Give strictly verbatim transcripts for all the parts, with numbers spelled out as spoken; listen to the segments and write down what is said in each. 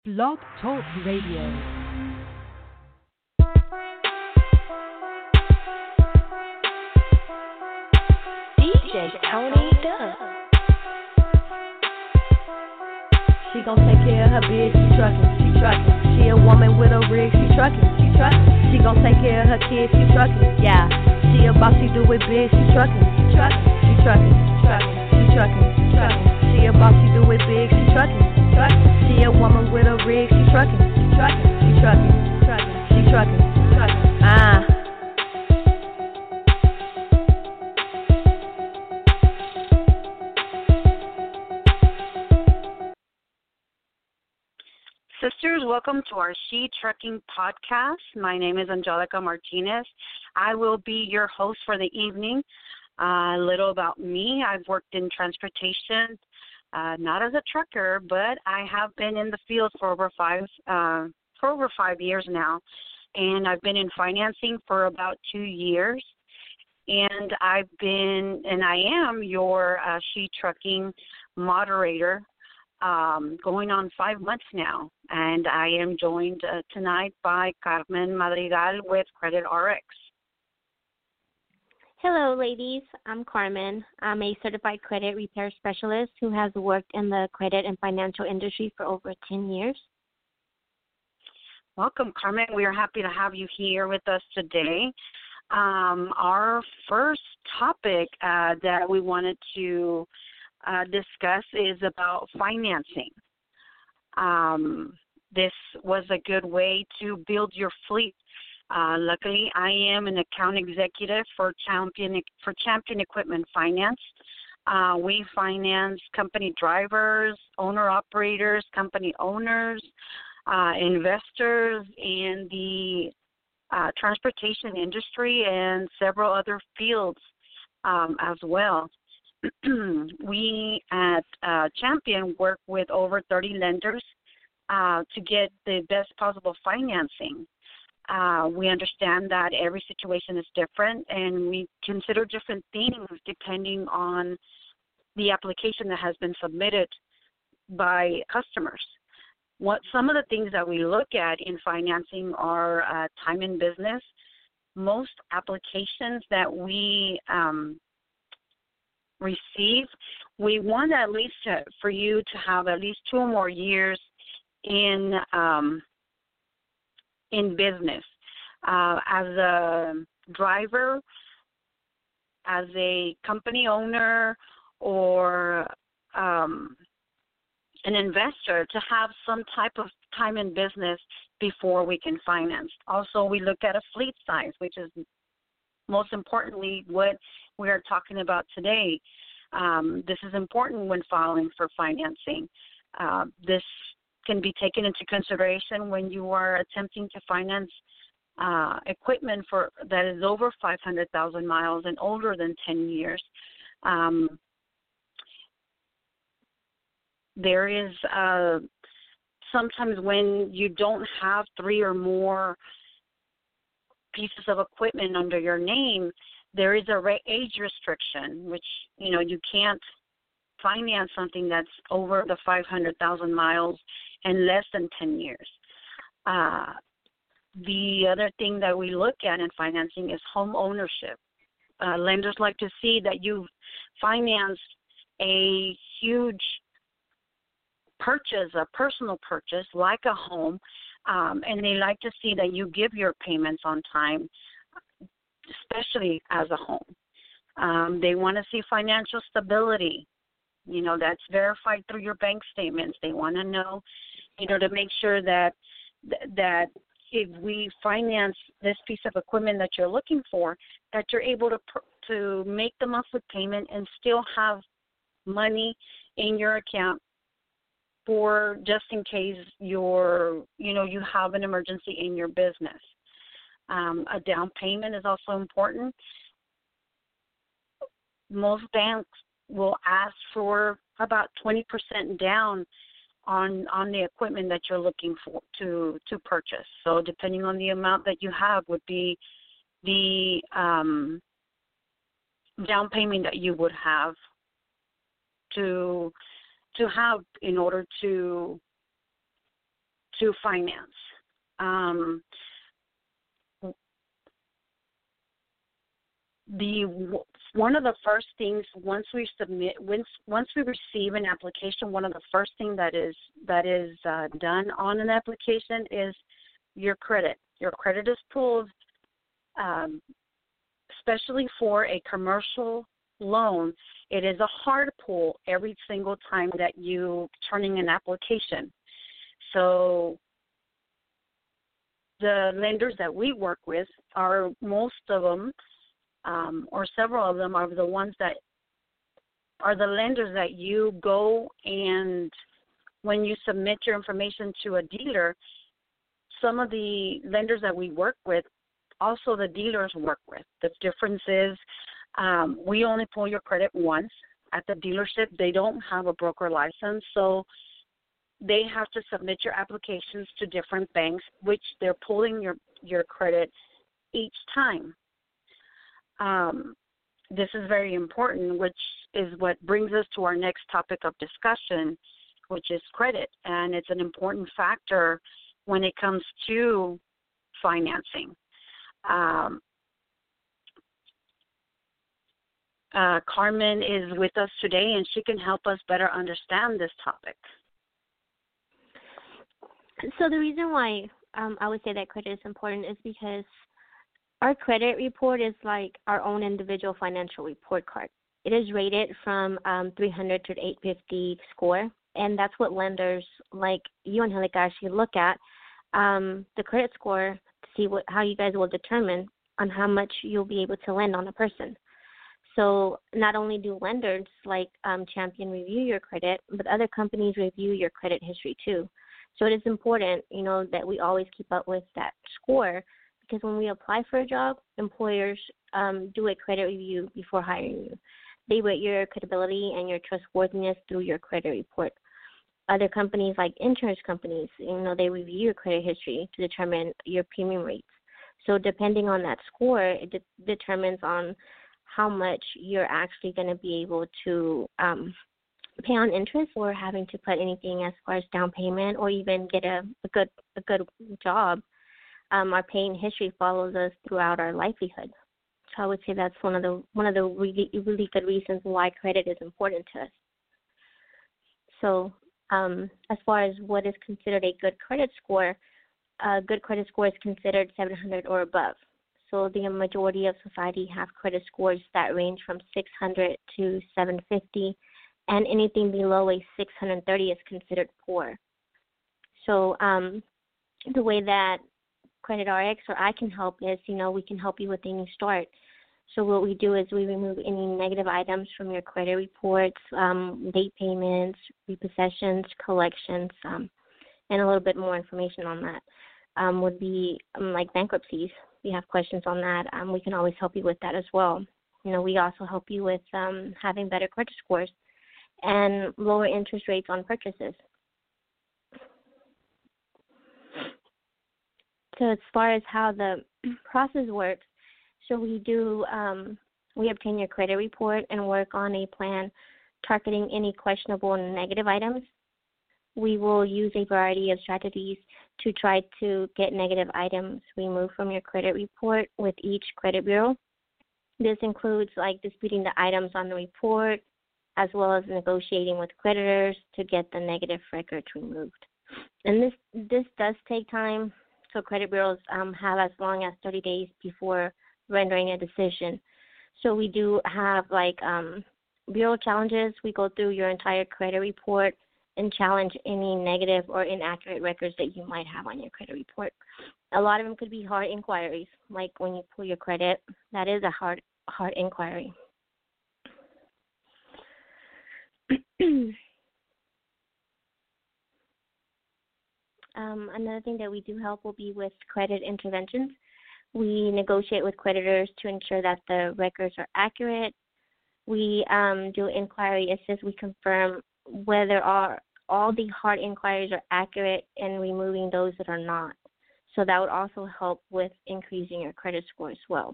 Blog Talk Radio. D J Tony Dunn. She gon' take care of her bitch, she truckin', she truckin'. She a woman with a rig, she truckin', she truckin'. She gon' take care of her kids, she truckin', yeah. She a boss, she do it big, she truckin', she truckin', she truckin', truckin', she truckin', truckin'. She a boss, she do it big, she truckin', truckin'. She a woman with a rig, she truckin', she truckin', she truckin', truckin', she truckin', truckin'. Ah. Sisters, welcome to our She Trucking podcast. My name is Angelica Martinez. I will be your host for the evening. Uh, a little about me. I've worked in transportation, uh, not as a trucker, but I have been in the field for over five uh, for over five years now, and I've been in financing for about two years. And I've been, and I am your uh, She Trucking moderator. Um, going on five months now, and I am joined uh, tonight by Carmen Madrigal with Credit R X. Hello, ladies. I'm Carmen. I'm a certified credit repair specialist who has worked in the credit and financial industry for over ten years. Welcome, Carmen. We are happy to have you here with us today. Um, our first topic uh, that we wanted to Uh, discuss is about financing. Um, this was a good way to build your fleet. Uh, luckily, I am an account executive for Champion for Champion Equipment Finance. Uh, we finance company drivers, owner-operators, company owners, uh, investors in the uh, transportation industry and several other fields um, as well. We at uh, Champion work with over thirty lenders uh, to get the best possible financing. Uh, we understand that every situation is different, and we consider different things depending on the application that has been submitted by customers. What some of the things that we look at in financing are uh, time in business. Most applications that we um, receive, we want at least to, for you to have at least two or more years in um, in business uh, as a driver, as a company owner, or um, an investor, to have some type of time in business before we can finance. Also, we look at a fleet size, which is most importantly what we are talking about today. Um, this is important when filing for financing. Uh, this can be taken into consideration when you are attempting to finance uh, equipment for that is over five hundred thousand miles and older than ten years. Um, there is uh, sometimes when you don't have three or more pieces of equipment under your name, there is a age restriction, which, you know, you can't finance something that's over the five hundred thousand miles and less than ten years. Uh, the other thing that we look at in financing is home ownership. Uh, lenders like to see that you've financed a huge purchase, a personal purchase, like a home, um, and they like to see that you give your payments on time, especially as a home. Um, they want to see financial stability. You know, that's verified through your bank statements. They want to know, you know, to make sure that that if we finance this piece of equipment that you're looking for, that you're able to to make the monthly payment and still have money in your account for just in case you're, you know, you have an emergency in your business. Um, a down payment is also important. Most banks will ask for about twenty percent down on on the equipment that you're looking for to to purchase. So depending on the amount that you have would be the um, down payment that you would have to to have in order to to finance. Um, the one of the first things once we submit once once we receive an application, one of the first thing that is that is uh, done on an application is your credit. Your credit is pulled, um, especially for a commercial loan. It is a hard pull every single time that you turning an application. So the lenders that we work with are most of them. Um, or several of them are the ones that are the lenders that you go and when you submit your information to a dealer, some of the lenders that we work with, also the dealers work with. The difference is um, we only pull your credit once at the dealership. They don't have a broker license, so they have to submit your applications to different banks, which they're pulling your, your credit each time. Um, this is very important, which is what brings us to our next topic of discussion, which is credit. And it's an important factor when it comes to financing. Um, uh, Carmen is with us today, and she can help us better understand this topic. So the reason why um, I would say that credit is important is because our credit report is like our own individual financial report card. It is rated from um, three hundred to eight fifty score, and that's what lenders like you, Angelica, actually look at, um, the credit score to see what how you guys will determine on how much you'll be able to lend on a person. So not only do lenders like um, Champion review your credit, but other companies review your credit history too. So it is important, you know, that we always keep up with that score. Because when we apply for a job, employers um, do a credit review before hiring you. They rate your credibility and your trustworthiness through your credit report. Other companies like insurance companies, you know, they review your credit history to determine your premium rates. So depending on that score, it de- determines on how much you're actually going to be able to um, pay on interest or having to put anything as far as down payment or even get a, a good a good job. Um, our paying history follows us throughout our livelihood. So I would say that's one of the one of the really really good reasons why credit is important to us. So um, as far as what is considered a good credit score, a good credit score is considered seven hundred or above. So the majority of society have credit scores that range from six hundred to seven fifty, and anything below a six hundred thirty is considered poor. So um, the way that Credit R X or I can help is, you know, we can help you with a new start. So what we do is we remove any negative items from your credit reports, um, late payments, repossessions, collections, um, and a little bit more information on that um, would be um, like bankruptcies. If you have questions on that, um, we can always help you with that as well. You know, we also help you with um, having better credit scores and lower interest rates on purchases. So as far as how the process works, so we do, um, we obtain your credit report and work on a plan targeting any questionable and negative items. We will use a variety of strategies to try to get negative items removed from your credit report with each credit bureau. This includes like disputing the items on the report as well as negotiating with creditors to get the negative records removed. And this this does take time. So credit bureaus um, have as long as thirty days before rendering a decision. So we do have like um, bureau challenges. We go through your entire credit report and challenge any negative or inaccurate records that you might have on your credit report. A lot of them could be hard inquiries, like when you pull your credit. That is a hard, hard inquiry. Um, another thing that we do help will be with credit interventions. We negotiate with creditors to ensure that the records are accurate. We um, do inquiry assist. We confirm whether all, all the hard inquiries are accurate and removing those that are not. So that would also help with increasing your credit score as well.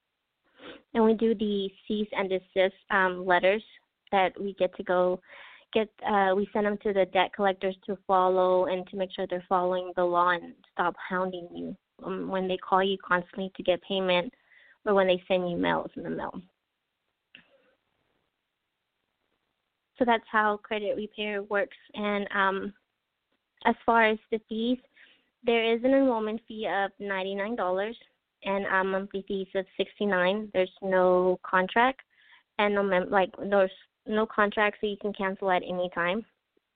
And we do the cease and desist um, letters that we get to go get uh, we send them to the debt collectors to follow and to make sure they're following the law and stop hounding you um, when they call you constantly to get payment or when they send you mails in the mail. So that's how credit repair works. And um, as far as the fees, there is an enrollment fee of ninety-nine dollars and a monthly fees of sixty-nine dollars. There's no contract and no mem- like there's no contract, so you can cancel at any time.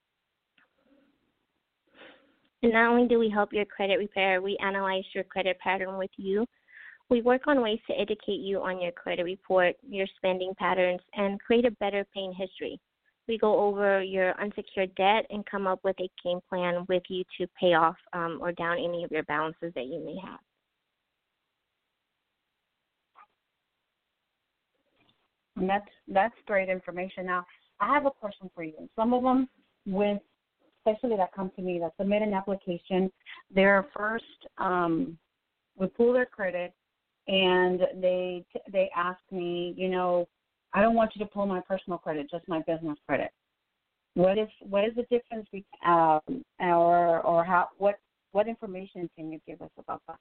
And not only do we help your credit repair, we analyze your credit pattern with you. We work on ways to educate you on your credit report, your spending patterns, and create a better paying history. We go over your unsecured debt and come up with a game plan with you to pay off um, or down any of your balances that you may have. And that's that's great information. Now, I have a question for you. Some of them, with especially that come to me that submit an application, they're first um, we pull their credit, and they they ask me, you know, I don't want you to pull my personal credit, just my business credit. What is what is the difference between um, or or how what what information can you give us about that?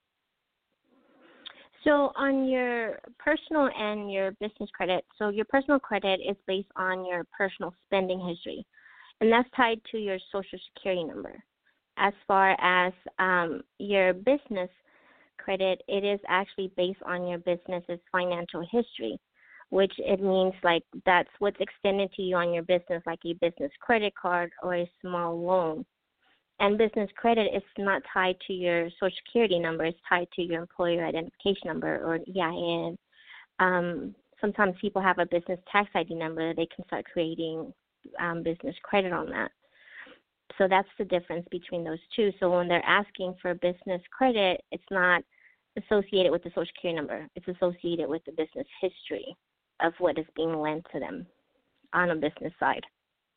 So on your personal and your business credit, so your personal credit is based on your personal spending history, and that's tied to your Social Security number. As far as um, your business credit, it is actually based on your business's financial history, which it means like that's what's extended to you on your business, like a business credit card or a small loan. And business credit is not tied to your Social Security number. It's tied to your employer identification number or E I N. Um, sometimes people have a business tax I D number. They can start creating um, business credit on that. So that's the difference between those two. So when they're asking for business credit, it's not associated with the Social Security number. It's associated with the business history of what is being lent to them on a business side.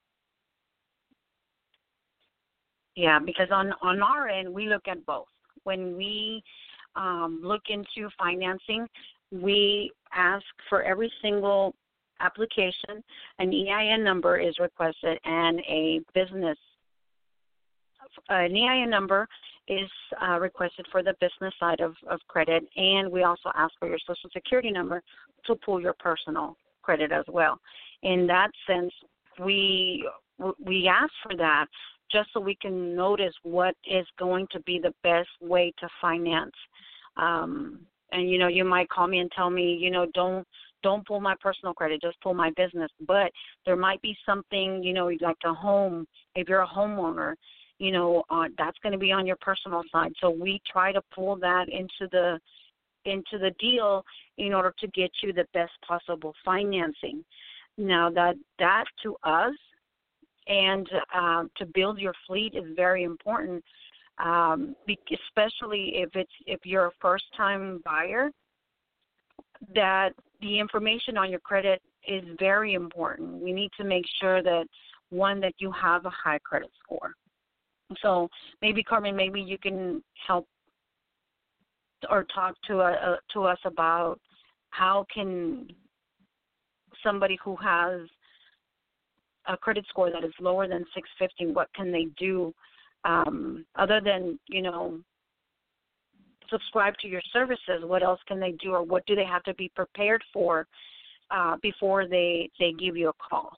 Yeah, because on, on our end, we look at both. When we um, look into financing, we ask for every single application, an E I N number is requested, and a business, an E I N number is uh, requested for the business side of, of credit, and we also ask for your Social Security number to pull your personal credit as well. In that sense, we we ask for that just so we can notice what is going to be the best way to finance. Um, and, you know, you might call me and tell me, you know, don't don't pull my personal credit, just pull my business. But there might be something, you know, like a home, if you're a homeowner, you know, uh, that's going to be on your personal side. So we try to pull that into the into the deal in order to get you the best possible financing. Now, that that to us, and uh, to build your fleet is very important, um, especially if it's if you're a first-time buyer. That the information on your credit is very important. We need to make sure that one that you have a high credit score. So maybe Carmen, maybe you can help or talk to uh, to us about how can somebody who has a credit score that is lower than six fifty, what can they do um, other than, you know, subscribe to your services? What else can they do, or what do they have to be prepared for uh, before they, they give you a call?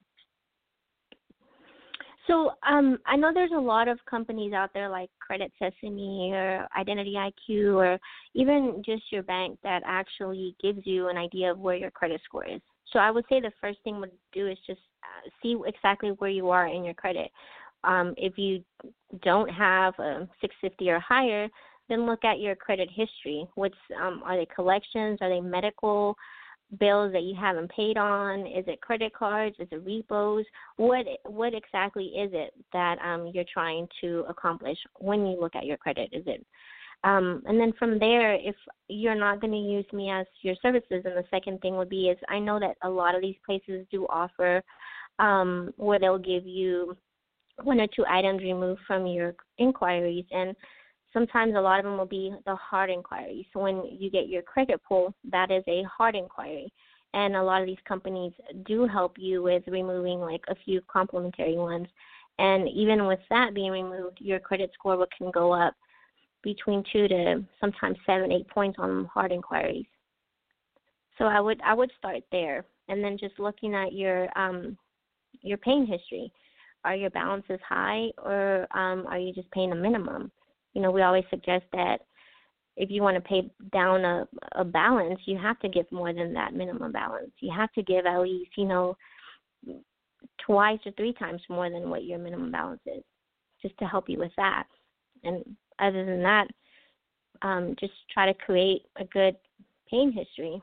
So um, I know there's a lot of companies out there like Credit Sesame or Identity I Q or even just your bank that actually gives you an idea of where your credit score is. So I would say the first thing would do is just uh, see exactly where you are in your credit. Um, if you don't have a six fifty or higher, then look at your credit history. What's um, are they collections? Are they medical bills that you haven't paid on? Is it credit cards? Is it repos? What what exactly is it that um, you're trying to accomplish when you look at your credit? Is it Um, and then from there, if you're not going to use me as your services, then the second thing would be is I know that a lot of these places do offer um, where they'll give you one or two items removed from your inquiries, and sometimes a lot of them will be the hard inquiries. So when you get your credit pull, that is a hard inquiry. And a lot of these companies do help you with removing like a few complementary ones. And even with that being removed, your credit score can go up between two to sometimes seven, eight points on hard inquiries. So I would I would start there, and then just looking at your um, your paying history. Are your balances high, or um, are you just paying a minimum? You know, we always suggest that if you want to pay down a, a balance, you have to give more than that minimum balance. You have to give at least, you know, twice or three times more than what your minimum balance is, just to help you with that. And other than that, um, just try to create a good paying history.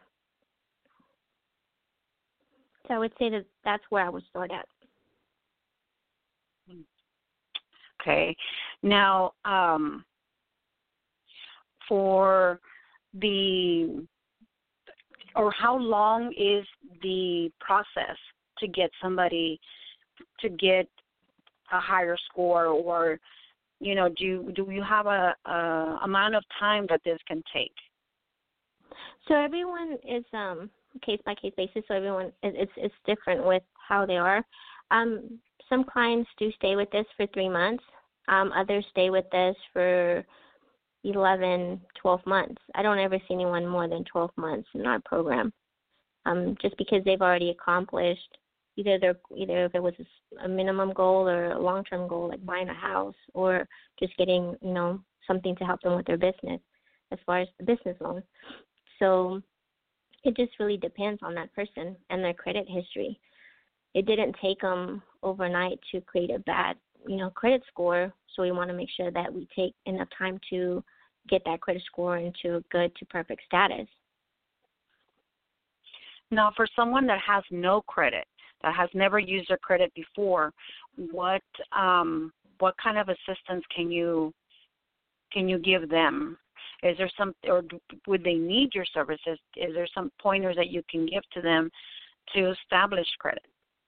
So I would say that that's where I would start at. Okay. Now, um, for the, or how long is the process to get somebody to get a higher score, or, you know, do do you have a, a amount of time that this can take? So everyone is um, case by case basis. So everyone it's it's different with how they are. Um, some clients do stay with this for three months. Um, others stay with this for eleven, twelve months. I don't ever see anyone more than twelve months in our program, um, just because they've already accomplished either their either if it was a minimum goal or a long-term goal, like buying a house, or just getting, you know, something to help them with their business as far as the business loan. So it just really depends on that person and their credit history. It didn't take them overnight to create a bad, you know, credit score, so we want to make sure that we take enough time to get that credit score into good to perfect status. Now, for someone that has no credit, that has never used their credit before, what um, what kind of assistance can you can you give them? Is there some, or would they need your services? Is there some pointers that you can give to them to establish credit?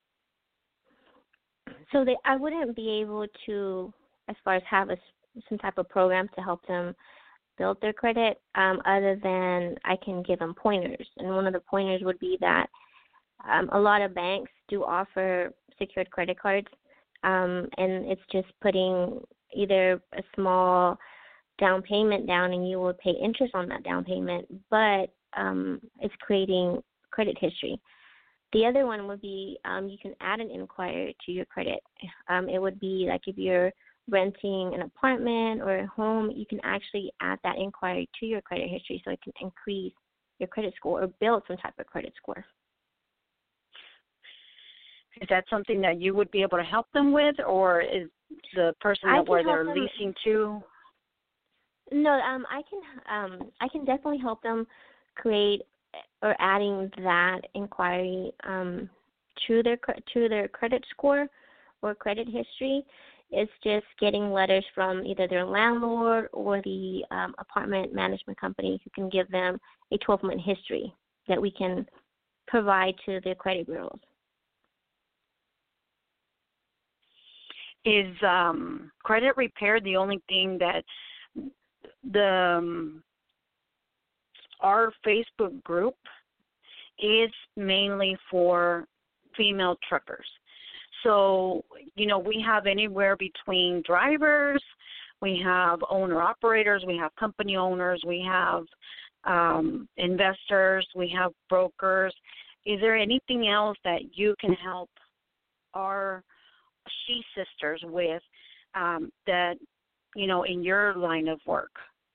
So they, I wouldn't be able to, as far as have a, some type of program to help them build their credit, um, other than I can give them pointers. And one of the pointers would be that um, a lot of banks do offer secured credit cards, um, and it's just putting either a small down payment down and you will pay interest on that down payment, but um, it's creating credit history. The other one would be um, you can add an inquiry to your credit. Um, it would be like if you're renting an apartment or a home, you can actually add that inquiry to your credit history so it can increase your credit score or build some type of credit score. Is that something that you would be able to help them with, or is the person that where they're leasing to? No, um, I can um, I can definitely help them create or adding that inquiry um, to their to their credit score or credit history. It's just getting letters from either their landlord or the um, apartment management company who can give them a twelve-month history that we can provide to the credit bureaus. Is um, credit repair the only thing that the um, our Facebook group is mainly for female truckers? So, you know, we have anywhere between drivers, we have owner-operators, we have company owners, we have um, investors, we have brokers. Is there anything else that you can help our She Sisters with um, that, you know, in your line of work?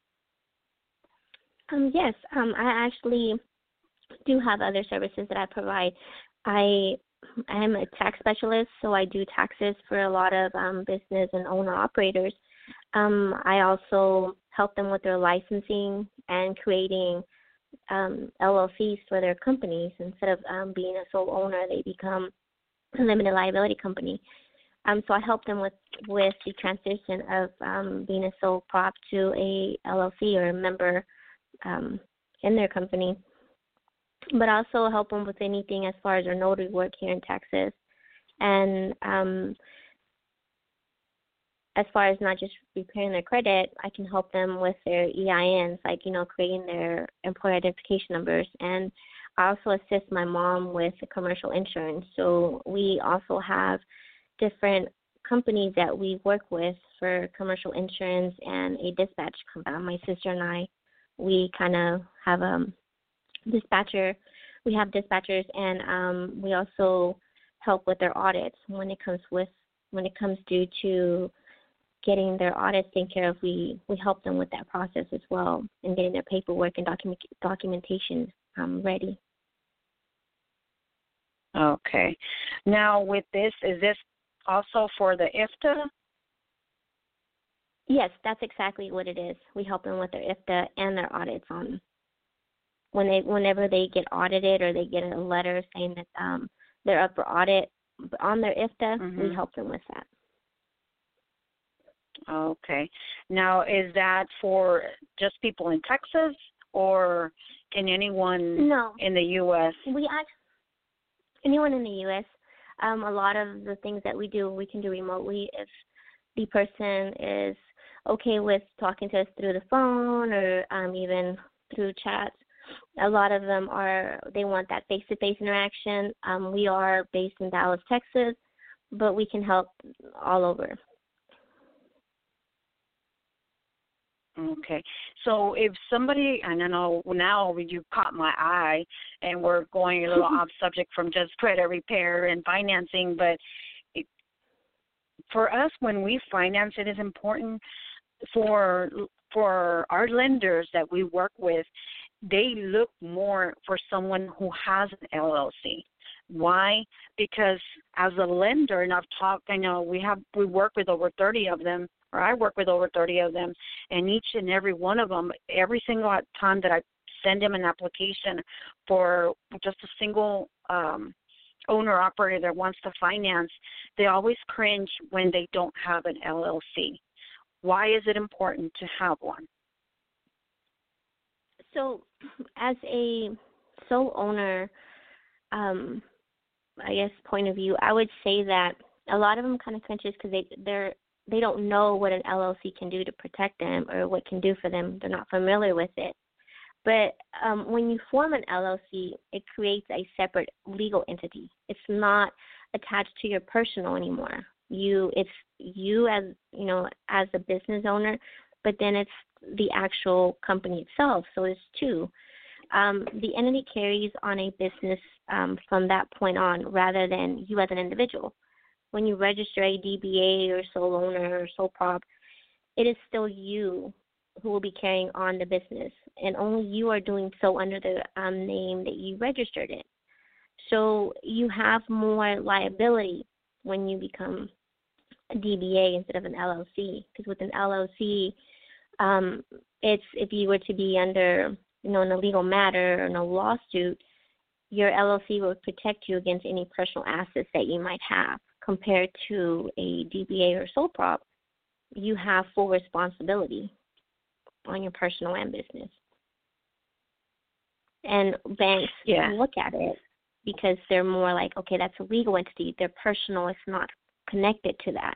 Um, yes, um, I actually do have other services that I provide. I I'm a tax specialist, so I do taxes for a lot of um, business and owner-operators. Um, I also help them with their licensing and creating um, L L Cs for their companies. Instead of um, being a sole owner, they become a limited liability company. Um, so I help them with, with the transition of um, being a sole prop to a L L C or a member um, in their company. But also help them with anything as far as their notary work here in Texas. And um, as far as not just repairing their credit, I can help them with their E I Ns, like, you know, creating their employer identification numbers. And I also assist my mom with commercial insurance. So we also have different companies that we work with for commercial insurance and a dispatch company. My sister and I, we kind of have a dispatcher. We have dispatchers, and um, we also help with their audits when it comes with when it comes due to getting their audits taken care of. We we help them with that process as well, and getting their paperwork and document documentation um, ready. Okay. Now, with this, is this also for the I F T A? Yes, that's exactly what it is. We help them with their I F T A and their audits on when they whenever they get audited or they get a letter saying that um, they're up for audit on their I F T A. Mm-hmm. We help them with that. Okay. Now, is that for just people in Texas, or can anyone no. in the U S? We ask anyone in the U S. Um, a lot of the things that we do, we can do remotely if the person is okay with talking to us through the phone or um, even through chats. A lot of them are, they want that face-to-face interaction. Um, we are based in Dallas, Texas, but we can help all over. Okay. So if somebody, and I know now you caught my eye, and we're going a little off subject from just credit repair and financing, but it, for us, when we finance, it is important for for our lenders that we work with, they look more for someone who has an L L C. Why? Because as a lender, and I've talked, I know we have we work with over thirty of them, or I work with over thirty of them, and each and every one of them, every single time that I send them an application for just a single um, owner-operator that wants to finance, they always cringe when they don't have an L L C. Why is it important to have one? So as a sole owner, um, I guess, point of view, I would say that a lot of them kind of cringes because they, they're they don't know what an L L C can do to protect them or what can do for them. They're not familiar with it. But um, when you form an L L C, it creates a separate legal entity. It's not attached to your personal anymore. You, it's you as you know as a business owner, but then it's the actual company itself. So it's two. Um, the entity carries on a business um, from that point on, rather than you as an individual. When you register a D B A or sole owner or sole prop, it is still you who will be carrying on the business, and only you are doing so under the um, name that you registered it. So you have more liability when you become a D B A instead of an L L C, because with an L L C, um, it's if you were to be under, you know, an illegal matter or no lawsuit, your L L C will protect you against any personal assets that you might have. Compared to a D B A or sole prop, you have full responsibility on your personal and business. And banks yeah. look at it because they're more like, okay, that's a legal entity. Their personal is not connected to that.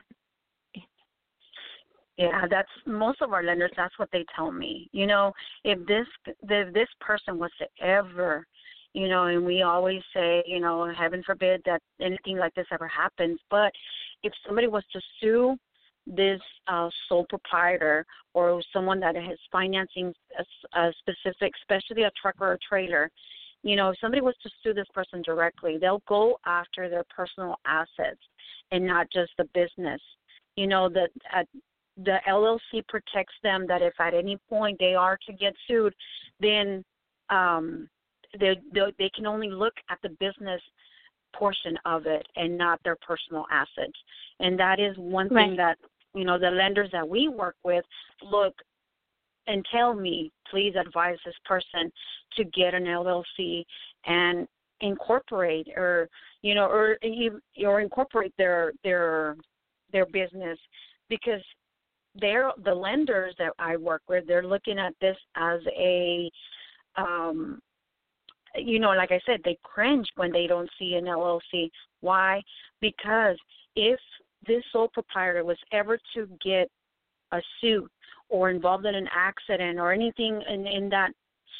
Yeah, that's most of our lenders. That's what they tell me. You know, if this if this person was to ever, you know, and we always say, you know, heaven forbid that anything like this ever happens. But if somebody was to sue this uh, sole proprietor or someone that is financing a, a specific, especially a truck or a trailer, you know, if somebody was to sue this person directly, they'll go after their personal assets and not just the business. You know, that uh, the L L C protects them, that if at any point they are to get sued, then um, they, they they can only look at the business portion of it and not their personal assets. And that is one right. thing that, you know, the lenders that we work with look and tell me, please advise this person to get an L L C and incorporate or, you know, or or incorporate their their their business, because they're the lenders that I work with, they're looking at this as a um you know, like I said, they cringe when they don't see an L L C. Why? Because if this sole proprietor was ever to get a suit or involved in an accident or anything in, in that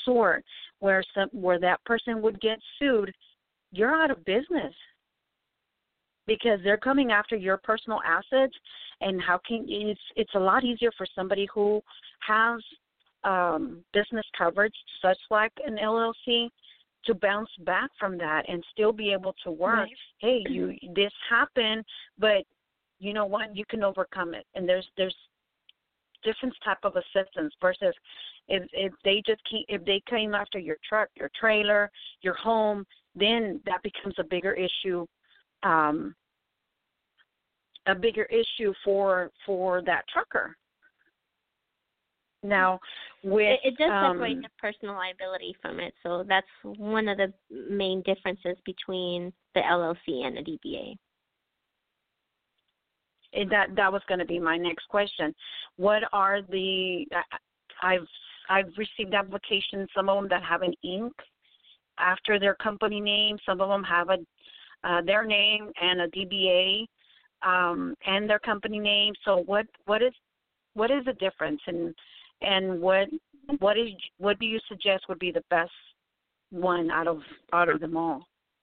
sort where some where that person would get sued, you're out of business because they're coming after your personal assets. And how can it's it's a lot easier for somebody who has um, business coverage, such like an L L C, to bounce back from that and still be able to work. Right. Hey, you this happened, but you know what? You can overcome it. And there's there's different type of assistance versus if if they just came, if they came after your truck, your trailer, your home, then that becomes a bigger issue. Um, a bigger issue for for that trucker. Now, with it, it does separate um, the personal liability from it, so that's one of the main differences between the L L C and the D B A. It, that that was going to be my next question. What are the? I've I've received applications. Some of them that have an ink after their company name. Some of them have a uh, their name and a D B A um, and their company name. So what what is what is the difference, and and what what is what do you suggest would be the best one out of out of them all?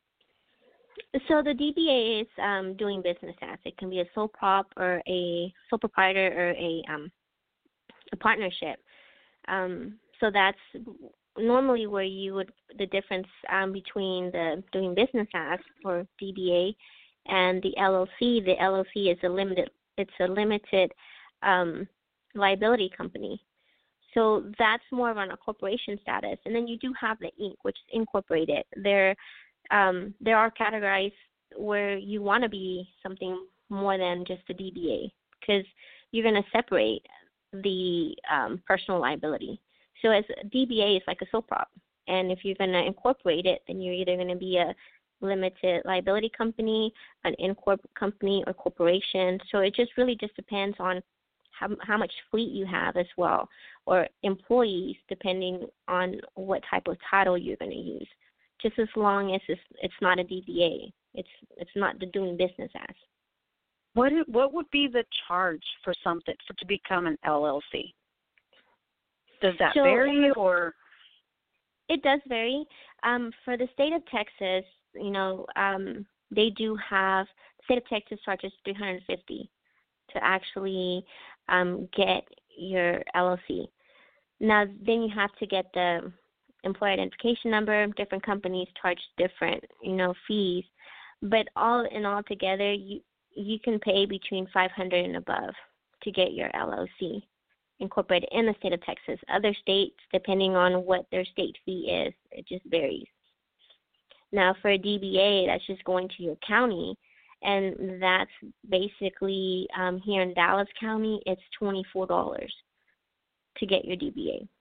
So the D B A is um, doing business as. It can be a sole prop or a sole proprietor or a um, a partnership. Um, so that's normally where you would the difference um, between the doing business as or D B A and the L L C. The L L C is a limited. It's a limited um, liability company. So that's more of on a corporation status. And then you do have the Incorporated, which is incorporated. There, um, there are categories where you want to be something more than just a D B A because you're going to separate the um, personal liability. So as a D B A is like a sole prop. And if you're going to incorporate it, then you're either going to be a limited liability company, an incorp company, or corporation. So it just really just depends on how, how much fleet you have as well, or employees, depending on what type of title you're going to use. Just as long as it's, it's not a D B A, it's it's not the doing business as. What is, what would be the charge for something for to become an L L C? Does that so, vary, or? It does vary. Um, for the state of Texas, you know, um, they do have the state of Texas charges three hundred fifty dollars to actually um, get your L L C. Now, then you have to get the employer identification number. Different companies charge different, you know, fees, but all in all together, you you can pay between five hundred dollars and above to get your L L C incorporated in the state of Texas. Other states, depending on what their state fee is, it just varies. Now, for a D B A, that's just going to your county, and that's basically um, here in Dallas County, it's twenty-four dollars to get your D B A.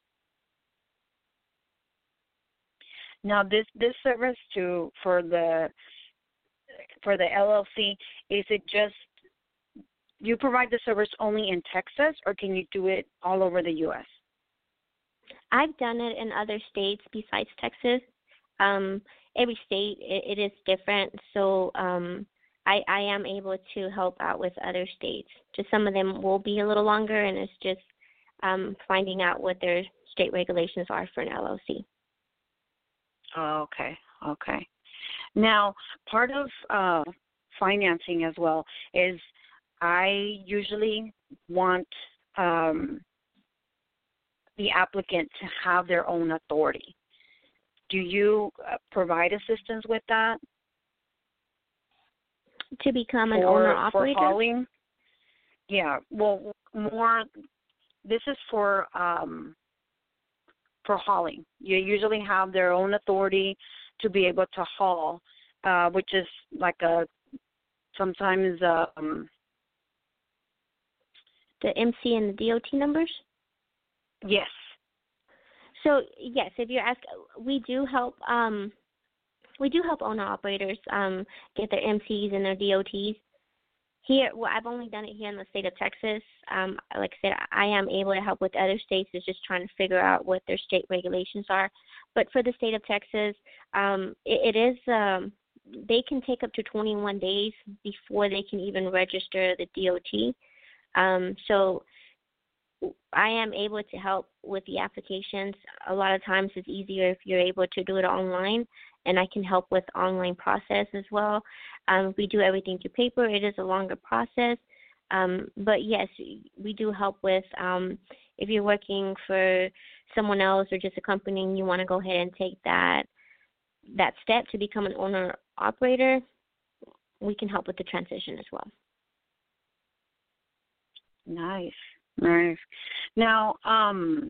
Now, this this service to for the for the L L C, is it just you provide the service only in Texas, or can you do it all over the U S? I've done it in other states besides Texas. Um, every state it, it is different, so um, I, I am able to help out with other states. Just some of them will be a little longer, and it's just um, finding out what their state regulations are for an L L C. Oh, okay, okay. Now, part of uh, financing as well is I usually want um, the applicant to have their own authority. Do you uh, provide assistance with that? To become an for, owner-operator? For hauling? Yeah, well, more, this is for um, for hauling. You usually have their own authority to be able to haul, uh, which is like a, sometimes um, the M C and the D O T numbers? Yes. So yes, if you're asking, we do help. Um, we do help owner operators um, get their M Cs and their D O Ts. Here, well, I've only done it here in the state of Texas. Um, like I said, I am able to help with other states. Is just trying to figure out what their state regulations are. But for the state of Texas, um, it, it is. Um, they can take up to twenty-one days before they can even register the D O T. Um, so I am able to help with the applications. A lot of times it's easier if you're able to do it online, and I can help with online process as well. Um, we do everything through paper. It is a longer process. Um, but, yes, we do help with um, if you're working for someone else or just a company and you want to go ahead and take that that step to become an owner-operator, we can help with the transition as well. Nice, nice. Now, um,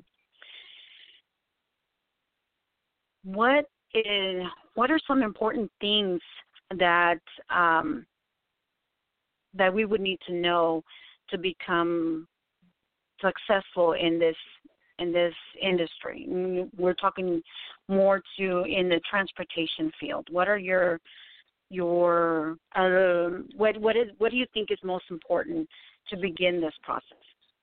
what is what are some important things that um, that we would need to know to become successful in this in this industry? We're talking more to in the transportation field. What are your your uh, what what is what do you think is most important to begin this process?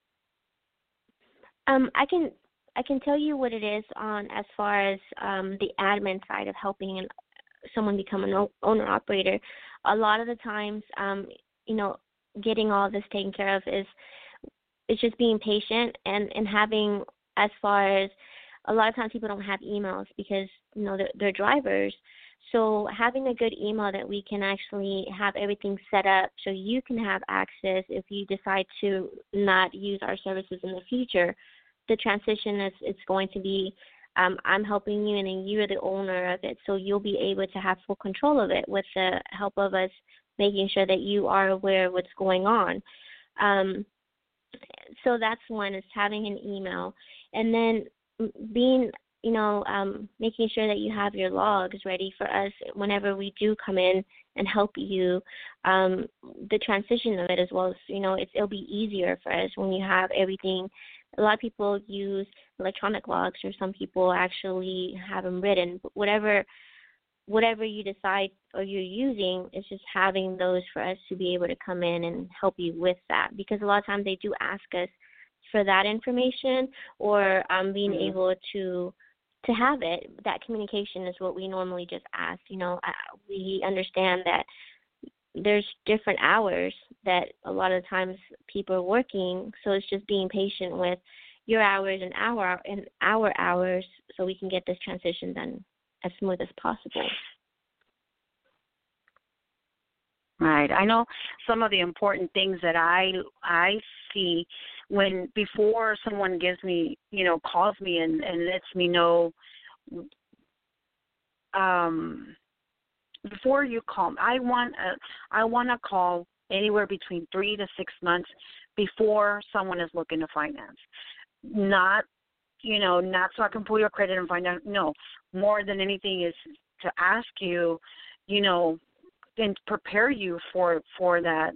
Um, I can I can tell you what it is on as far as um, the admin side of helping an, someone become an owner operator. A lot of the times, um, you know, getting all this taken care of is it's just being patient and, and having as far as a lot of times people don't have emails because you know they're, they're drivers. So having a good email that we can actually have everything set up so you can have access if you decide to not use our services in the future. The transition is it's going to be um, I'm helping you and then you're the owner of it, so you'll be able to have full control of it with the help of us making sure that you are aware of what's going on. Um, so that's one, is having an email. And then being you know, um, making sure that you have your logs ready for us whenever we do come in and help you, um, the transition of it as well. As, you know, it's, it'll be easier for us when you have everything. A lot of people use electronic logs, or some people actually have them written. But whatever, whatever you decide or you're using, it's just having those for us to be able to come in and help you with that. Because a lot of times they do ask us for that information, or um, being mm-hmm. able to to have it. That communication is what we normally just ask. You know, uh, we understand that there's different hours that a lot of times people are working, so it's just being patient with your hours and our and our hours, so we can get this transition done as smooth as possible. Right. I know some of the important things that I I see when before someone gives me, you know, calls me and, and lets me know, um, before you call, I want a, I want to call anywhere between three to six months before someone is looking to finance. Not, you know, not so I can pull your credit and find out. No, more than anything is to ask you, you know, and prepare you for for that,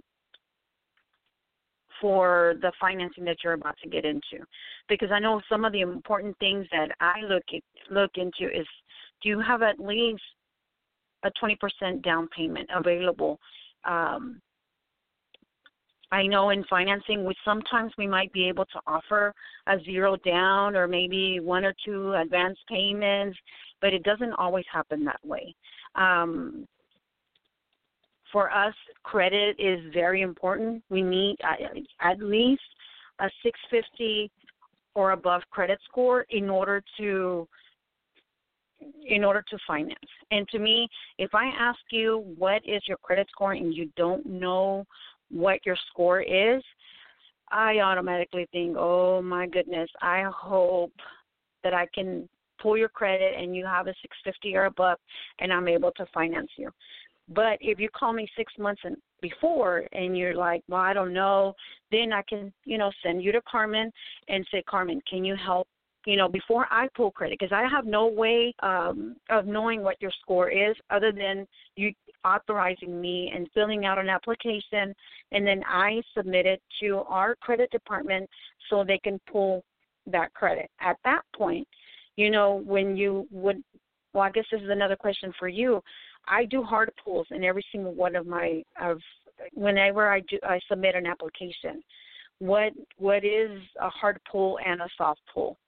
for the financing that you're about to get into. Because I know some of the important things that I look at, look into is, do you have at least a twenty percent down payment available? Um, I know in financing, we sometimes we might be able to offer a zero down or maybe one or two advance payments, but it doesn't always happen that way. Um, For us, credit is very important. We need at least a six fifty or above credit score in order to in order to finance. And to me, if I ask you what is your credit score and you don't know what your score is, I automatically think, oh my goodness, I hope that I can pull your credit and you have a six fifty or above and I'm able to finance you. But if you call me six months and before and you're like, well, I don't know, then I can, you know, send you to Carmen and say, Carmen, can you help, you know, before I pull credit? Because I have no way um, of knowing what your score is other than you authorizing me and filling out an application, and then I submit it to our credit department so they can pull that credit. At that point, you know, when you would, well, I guess this is another question for you. I do hard pulls in every single one of my of whenever I do I submit an application. What what is a hard pull and a soft pull?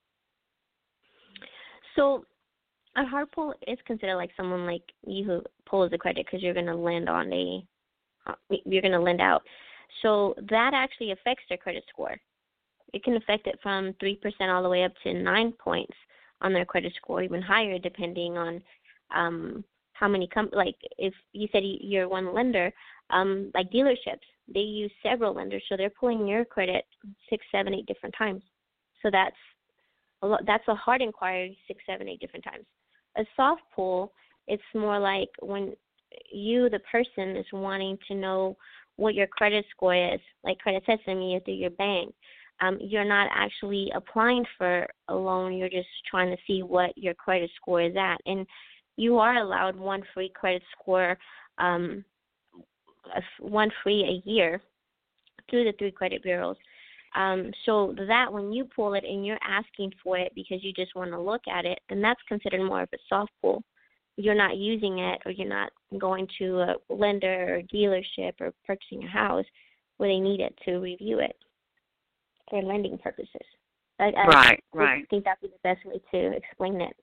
So a hard pull is considered like someone like you who pulls the credit because you're going to lend on a you're going to lend out. So that actually affects their credit score. It can affect it from three percent all the way up to nine points on their credit score, even higher, depending on um, how many, com- like if you said you're one lender, um, like dealerships, they use several lenders, so they're pulling your credit six, seven, eight different times. So that's a lot, that's a hard inquiry, six, seven, eight different times. A soft pull, it's more like when you, the person, is wanting to know what your credit score is, like Credit Sesame through your bank. Um, you're not actually applying for a loan. You're just trying to see what your credit score is at. And you are allowed one free credit score, um, one free a year through the three credit bureaus. Um, so that when you pull it and you're asking for it because you just want to look at it, then that's considered more of a soft pull. You're not using it, or you're not going to a lender or dealership or purchasing a house where they need it to review it for lending purposes. I, I right, right. I think that would be the best way to explain it.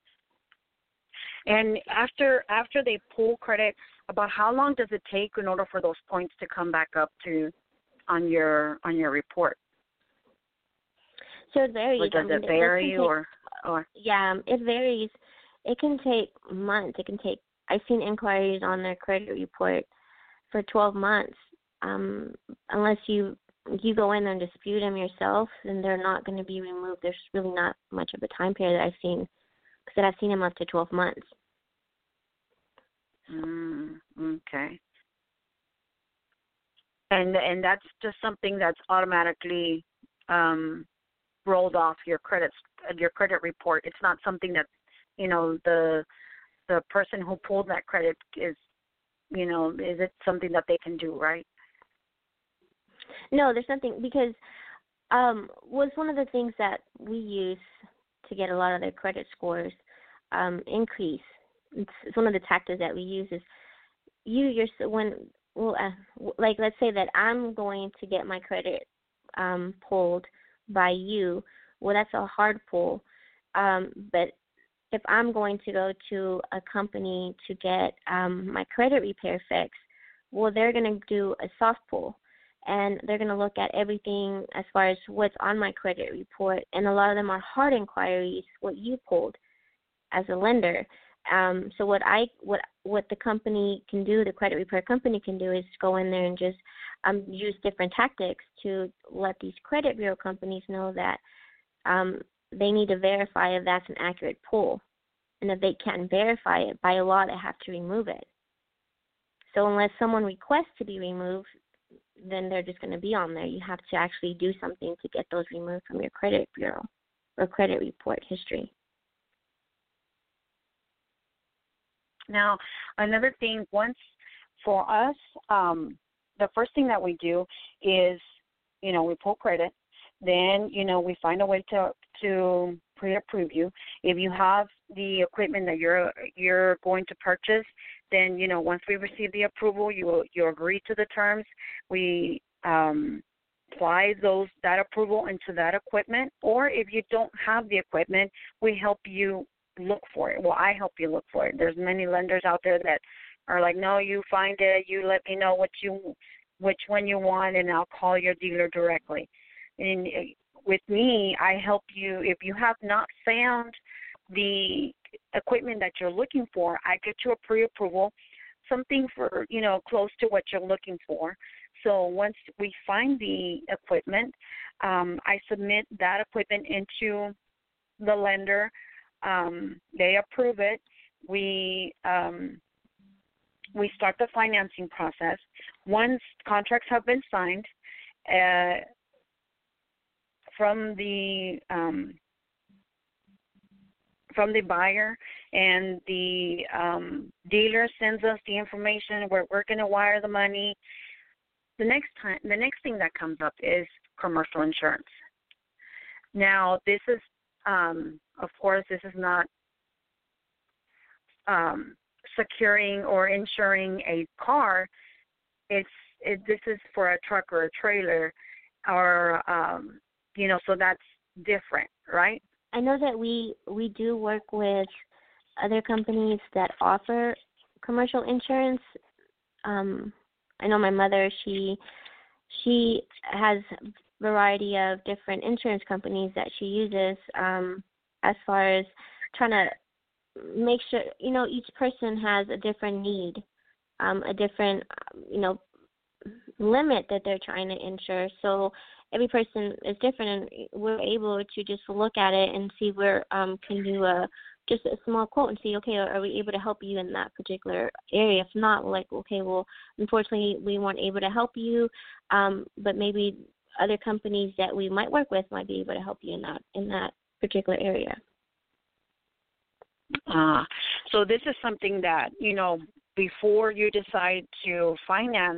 And after after they pull credit, about how long does it take in order for those points to come back up to on your on your report? So it varies. Or does I mean, it vary, take, or, or? Yeah, it varies. It can take months. It can take. I've seen inquiries on their credit report for twelve months. Um, unless you you go in there and dispute them yourself, then they're not going to be removed. There's really not much of a time period that I've seen, because I've seen them up to twelve months. Mm, okay. And and that's just something that's automatically um, rolled off your credit your credit report. It's not something that, you know, the the person who pulled that credit is, you know, is it something that they can do, right? No, there's nothing, because um, was one of the things that we use to get a lot of their credit scores um, increase. It's, it's one of the tactics that we use is you your when well uh, like let's say that I'm going to get my credit um, pulled by you. Well, that's a hard pull, um, but if I'm going to go to a company to get um, my credit repair fixed, well, they're going to do a soft pull, and they're going to look at everything as far as what's on my credit report, and a lot of them are hard inquiries, what you pulled as a lender. Um, so what I what what the company can do, the credit repair company can do, is go in there and just um, use different tactics to let these credit bureau companies know that um, they need to verify if that's an accurate pull. And if they can't verify it, by law, they have to remove it. So unless someone requests to be removed, then they're just going to be on there. You have to actually do something to get those removed from your credit bureau or credit report history. Now, another thing, once for us, um, the first thing that we do is, you know, we pull credit. Then, you know, we find a way to to pre-approve you. If you have the equipment that you're you're going to purchase, then, you know, once we receive the approval, you you agree to the terms. We um, apply those that approval into that equipment. Or if you don't have the equipment, we help you look for it. Well, I help you look for it. There's many lenders out there that are like, no, you find it, you let me know what you, which one you want, and I'll call your dealer directly. And with me, I help you. If you have not found the equipment that you're looking for, I get you a pre-approval, something for, you know, close to what you're looking for. So once we find the equipment, um, I submit that equipment into the lender. Um, they approve it. We um, we start the financing process. Once contracts have been signed uh, from the um, from the buyer, and the um, dealer sends us the information where we're going to wire the money. The next time, the next thing that comes up is commercial insurance. Now, this is Um, of course, this is not um, securing or insuring a car. It's it, this is for a truck or a trailer, or um, you know, so that's different, right? I know that we we do work with other companies that offer commercial insurance. Um, I know my mother, she she has variety of different insurance companies that she uses, um, as far as trying to make sure, you know, each person has a different need, um, a different, you know, limit that they're trying to insure. So every person is different, and we're able to just look at it and see where um, can do a just a small quote and see, okay, are we able to help you in that particular area? If not, we're like, okay, well, unfortunately, we weren't able to help you, um, but maybe other companies that we might work with might be able to help you in that in that particular area. Uh, so this is something that, you know, before you decide to finance,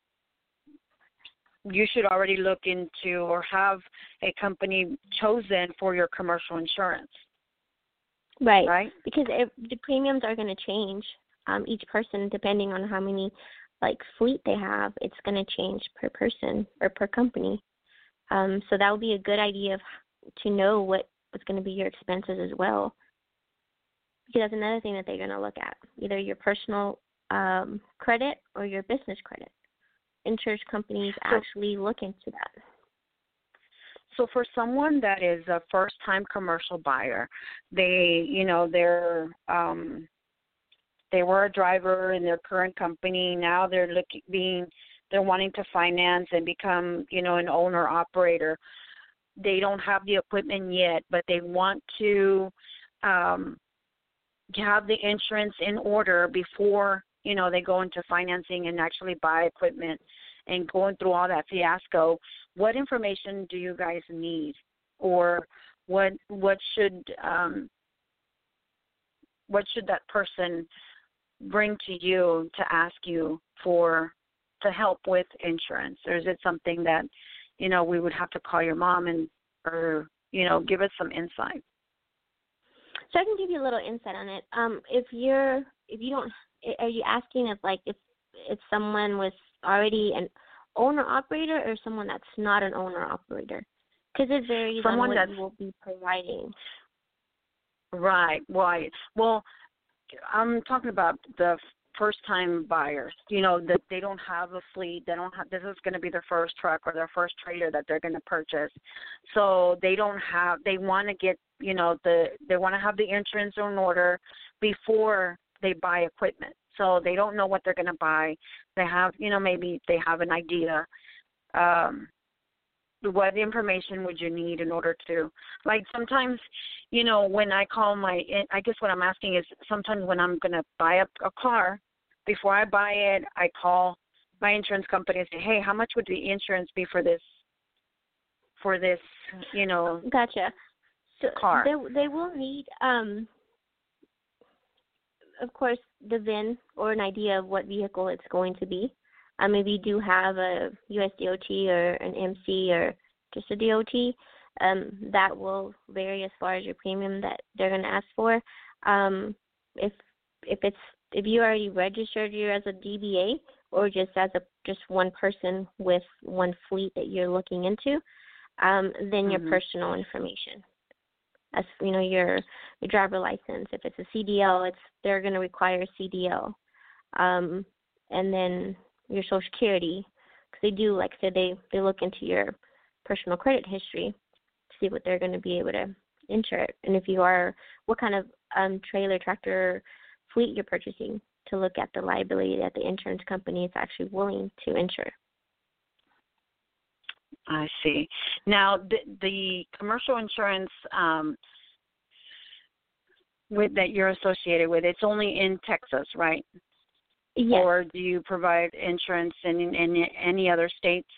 you should already look into or have a company chosen for your commercial insurance. Right. Right. Because if the premiums are going to change, um, each person, depending on how many, like, fleet they have, it's going to change per person or per company. Um, so that would be a good idea of, to know what, what's going to be your expenses as well. Because that's another thing that they're going to look at, either your personal um, credit or your business credit. Insurance companies so, actually look into that. So for someone that is a first-time commercial buyer, they, you know, they're um, they were a driver in their current company. Now they're looking, being, they're wanting to finance and become, you know, an owner operator. They don't have the equipment yet, but they want to um, have the insurance in order before, you know, they go into financing and actually buy equipment and going through all that fiasco. What information do you guys need, or what what should um, what should that person bring to you to ask you for to help with insurance? Or is it something that, you know, we would have to call your mom and, or, you know, give us some insight? So I can give you a little insight on it. Um, if you're, if you don't, are you asking if, like, if if someone was already an owner operator or someone that's not an owner operator? Because it varies someone on what that's, you will be providing. Right. Right. Well, I'm talking about the first-time buyers. You know, that they don't have a fleet. They don't have. This is going to be their first truck or their first trailer that they're going to purchase. So they don't have. They want to get. You know, the they want to have the insurance in order before they buy equipment. So they don't know what they're going to buy. They have, you know, maybe they have an idea. Um, what information would you need in order to, like, sometimes, you know, when I call my, I guess what I'm asking is sometimes when I'm going to buy a, a car, before I buy it, I call my insurance company and say, hey, how much would the insurance be for this, for this, you know, Gotcha. So car? They, they will need, um, of course, the V I N or an idea of what vehicle it's going to be. Um, if you do have a U S D O T or an M C or just a D O T, um, that will vary as far as your premium that they're going to ask for. Um, if if it's if you already registered you as a D B A or just as a just one person with one fleet that you're looking into, um, then mm-hmm. your personal information. As you know, your your driver license. If it's a C D L, it's they're going to require a C D L, um, and then your Social Security, because they do, like I said, they they look into your personal credit history to see what they're going to be able to insure it, and if you are, what kind of um, trailer, tractor, fleet you're purchasing, to look at the liability that the insurance company is actually willing to insure. I see. Now, the, the commercial insurance um, with that you're associated with, it's only in Texas, right? Yes. Or do you provide insurance in, in, in any other states?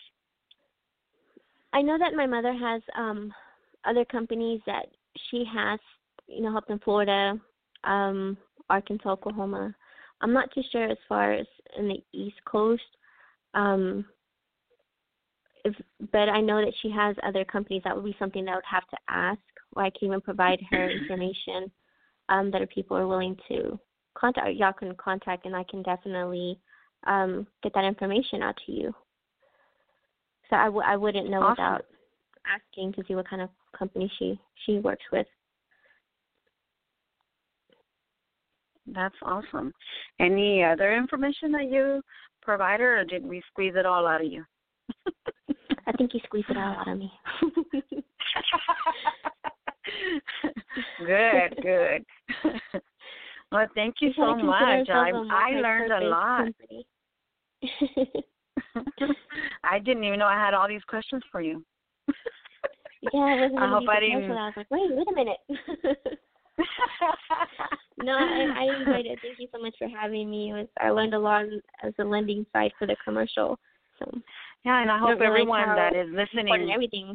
I know that my mother has um, other companies that she has, you know, helped in Florida, um, Arkansas, Oklahoma. I'm not too sure as far as in the East Coast. Um, If, but I know that she has other companies. That would be something that I would have to ask, or I can even provide her information um, that if people are willing to contact, y'all can contact, and I can definitely um, get that information out to you. So I, w- I wouldn't know awesome. without asking to see what kind of company she, she works with. That's awesome. Any other information that you provided, or did we squeeze it all out of you? I think you squeezed it all out of me. Good, good. Well, thank you so much. I, I learned a lot. I didn't even know I had all these questions for you. Yeah, I wasn't I hope I didn't. I was like, wait, wait a minute. No, I, I enjoyed it. Thank you so much for having me. It was, I learned a lot as a lending side for the commercial. So yeah, and I hope everyone that is listening. Everything.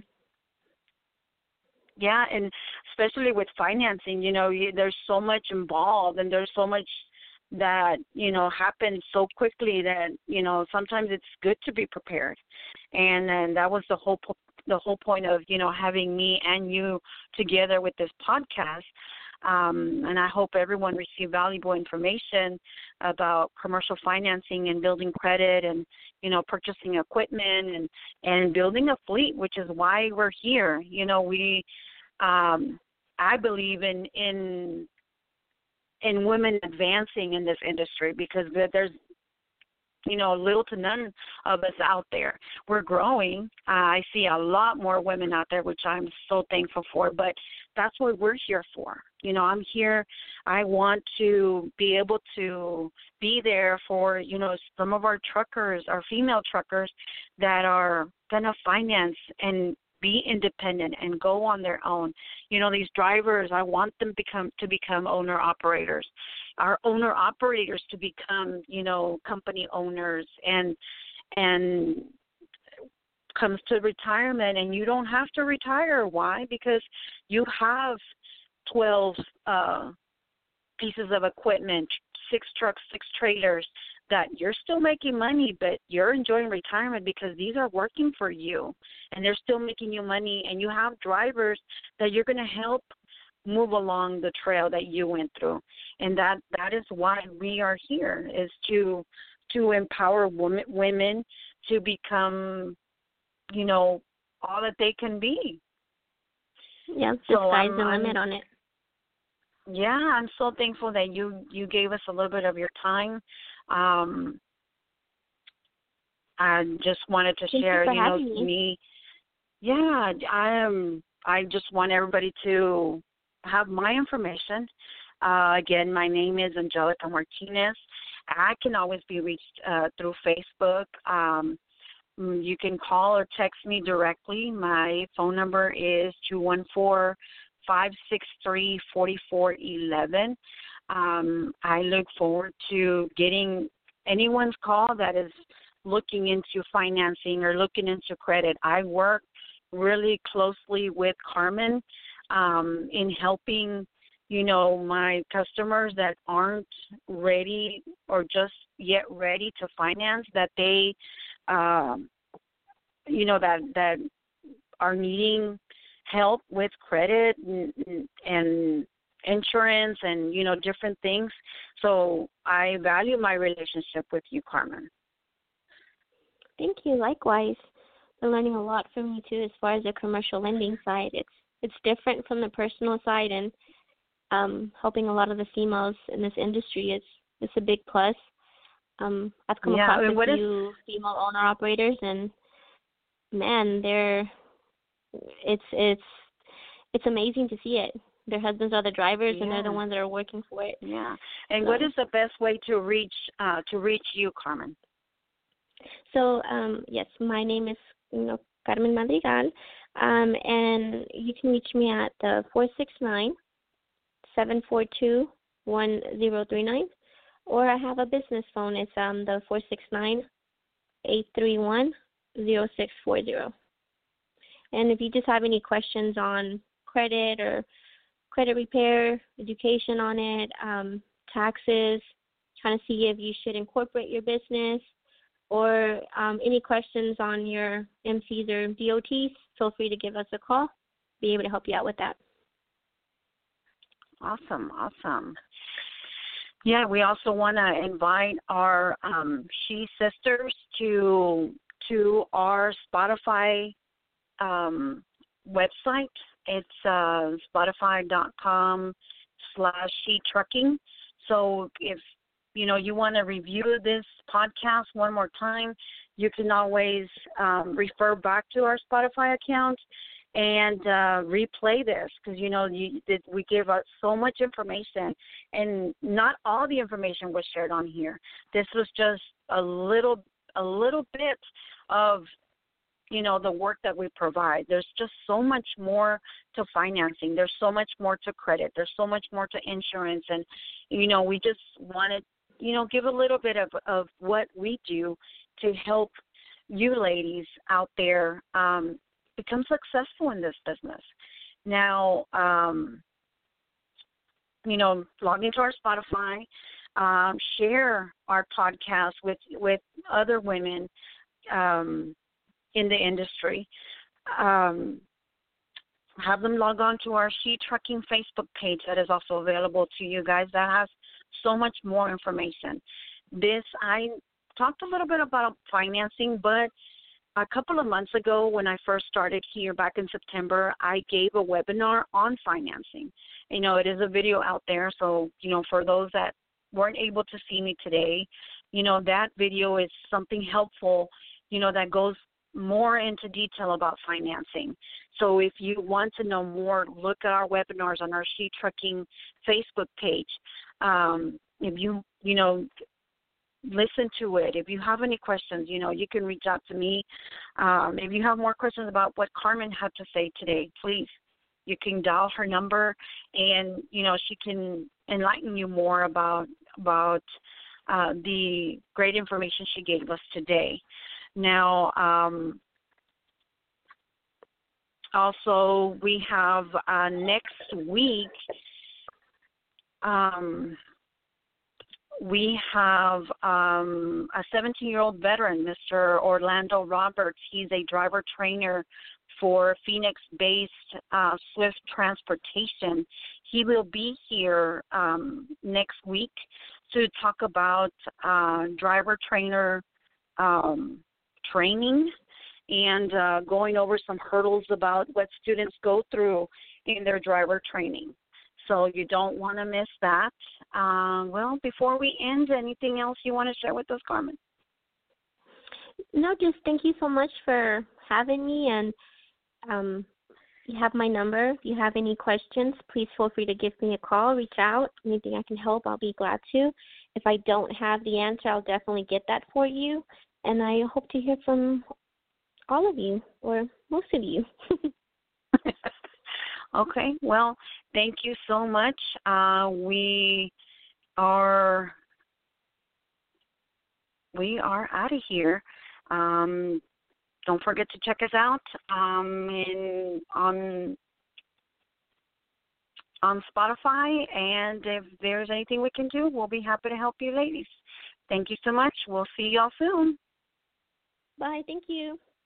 Yeah, and especially with financing, you know, you, there's so much involved, and there's so much that, you know, happens so quickly that, you know, sometimes it's good to be prepared. And and that was the whole po- the whole point of, you know, having me and you together with this podcast. Um, and I hope everyone received valuable information about commercial financing and building credit and, you know, purchasing equipment and, and building a fleet, which is why we're here. You know, we, um, I believe in, in, in women advancing in this industry because there's, you know, little to none of us out there. We're growing. Uh, I see a lot more women out there, which I'm so thankful for, but that's what we're here for. You know, I'm here. I want to be able to be there for, you know, some of our truckers, our female truckers that are going to finance and be independent and go on their own. You know, these drivers, I want them become to become owner operators. Our owner operators to become, you know, company owners, and and comes to retirement, and you don't have to retire. Why? Because you have twelve uh, pieces of equipment, six trucks, six trailers, that you're still making money, but you're enjoying retirement because these are working for you, and they're still making you money, and you have drivers that you're going to help move along the trail that you went through. And that that is why we are here, is to to empower women, women to become, you know, all that they can be. Yeah, the so sky's I'm, the I'm, limit on it. Yeah, I'm so thankful that you, you gave us a little bit of your time. Um, I just wanted to Thank share, you, you know, me. me. Yeah, I am. I just want everybody to have my information. Uh, again, my name is Angelica Martinez. I can always be reached uh, through Facebook. Um, you can call or text me directly. My phone number is two one four, five six three, four four one one. Um, I look forward to getting anyone's call that is looking into financing or looking into credit. I work really closely with Carmen um, in helping, you know, my customers that aren't ready or just yet ready to finance, that they, um, you know, that that are needing help with credit and, and insurance and, you know, different things. So I value my relationship with you, Carmen. Thank you. Likewise. Been learning a lot from you too, as far as the commercial lending side. It's it's different from the personal side, and um, helping a lot of the females in this industry is it's a big plus. Um, I've come yeah, across a is... few female owner operators, and man, they're it's it's it's amazing to see it. Their husbands are the drivers, yeah. and they're the ones that are working for it. Yeah. And so, what is the best way to reach uh, to reach you, Carmen? So um, yes, my name is you know, Carmen Madrigal, um, and you can reach me at the four six nine, seven four two, one zero three nine, or I have a business phone. It's um the four six nine, eight three one, zero six four zero. And if you just have any questions on credit or credit repair, education on it, um, taxes, trying to see if you should incorporate your business, or um, any questions on your M Cs or D O Ts, feel free to give us a call. Be able to help you out with that. Awesome, awesome. Yeah, we also want to invite our um, She Sisters to to our Spotify um, website. It's uh, spotify.com slash She Trucking. So if you know, you want to review this podcast one more time, you can always um, refer back to our Spotify account and uh, replay this because, you know, you, it, we give out so much information, and not all the information was shared on here. This was just a little, a little bit of, you know, the work that we provide. There's just so much more to financing. There's so much more to credit. There's so much more to insurance. And, you know, we just wanted, you know, give a little bit of, of what we do to help you ladies out there um, become successful in this business. Now, um, you know, log into our Spotify, um, share our podcast with, with other women um, in the industry. Um, have them log on to our She Trucking Facebook page that is also available to you guys that has so much more information. This, I talked a little bit about financing, but a couple of months ago when I first started here back in September, I gave a webinar on financing. You know, it is a video out there, so, you know, for those that weren't able to see me today, you know, that video is something helpful, you know, that goes more into detail about financing. So if you want to know more, look at our webinars on our She Trucking Facebook page. Um, if you, you know, listen to it. If you have any questions, you know, you can reach out to me. Um, if you have more questions about what Carmen had to say today, please, you can dial her number, and, you know, she can enlighten you more about, about uh, the great information she gave us today. Now, um, also, we have uh, next week, um, we have um, a seventeen-year-old veteran, Mister Orlando Roberts. He's a driver trainer for Phoenix-based uh, Swift Transportation. He will be here um, next week to talk about uh, driver trainer um, training and uh, going over some hurdles about what students go through in their driver training. So you don't want to miss that. Uh, well, before we end, anything else you want to share with us, Carmen? No, just thank you so much for having me, and um, you have my number. If you have any questions, please feel free to give me a call, reach out. Anything I can help, I'll be glad to. If I don't have the answer, I'll definitely get that for you, and I hope to hear from all of you, or most of you. Okay, well, thank you so much. Uh, we are we are out of here. Um, don't forget to check us out um, in, on on Spotify, and if there's anything we can do, we'll be happy to help you ladies. Thank you so much. We'll see y'all soon. Bye. Thank you.